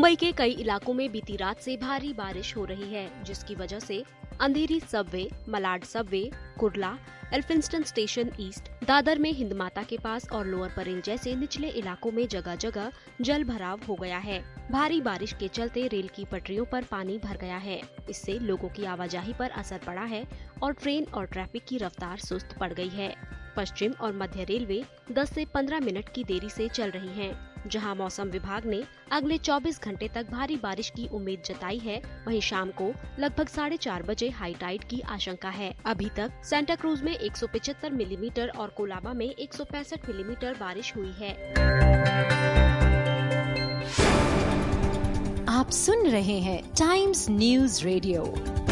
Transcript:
मुंबई के कई इलाकों में बीती रात से भारी बारिश हो रही है, जिसकी वजह से Andheri subway, Malad subway, Kurla, Elphinstone station east, Dadar में हिंद माता के पास और लोअर परेल जैसे निचले इलाकों में जगह जगह जल भराव हो गया है। भारी बारिश के चलते रेल की पटरियों पर पानी भर गया है। इससे लोगों की आवाजाही पर असर पड़ा है और ट्रेन और ट्रैफिक की रफ्तार सुस्त पड़ गई है। पश्चिम और मध्य रेलवे 10 से 15 मिनट की देरी से चल रही हैं। जहां मौसम विभाग ने अगले 24 घंटे तक भारी बारिश की उम्मीद जताई है, वहीं शाम को लगभग 4:30 बजे हाई टाइड की आशंका है। अभी तक सेंटा क्रूज में 175 मिलीमीटर और कोलाबा में 165 मिलीमीटर बारिश हुई है। आप सुन रहे हैं टाइम्स न्यूज़ रेडियो।